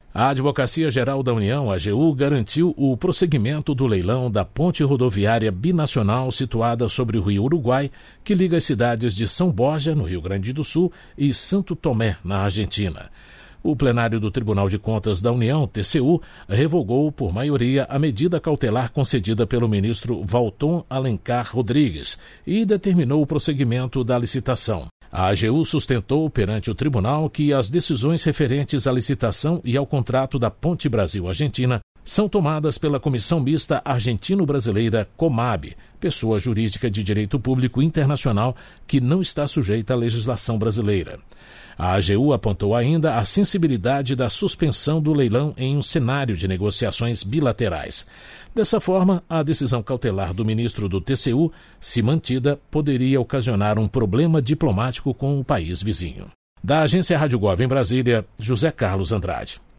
A Advocacia Geral da União, AGU, garantiu o prosseguimento do leilão da ponte rodoviária binacional situada sobre o Rio Uruguai, que liga as cidades de São Borja, no Rio Grande do Sul, e Santo Tomé, na Argentina. O plenário do Tribunal de Contas da União, TCU, revogou por maioria a medida cautelar concedida pelo ministro Valton Alencar Rodrigues e determinou o prosseguimento da licitação. A AGU sustentou perante o tribunal que as decisões referentes à licitação e ao contrato da Ponte Brasil-Argentina são tomadas pela Comissão Mista Argentino-Brasileira Comab, pessoa jurídica de direito público internacional que não está sujeita à legislação brasileira. A AGU apontou ainda a sensibilidade da suspensão do leilão em um cenário de negociações bilaterais. Dessa forma, a decisão cautelar do ministro do TCU, se mantida, poderia ocasionar um problema diplomático com o país vizinho. Da Agência Rádio Gov em Brasília, José Carlos Andrade.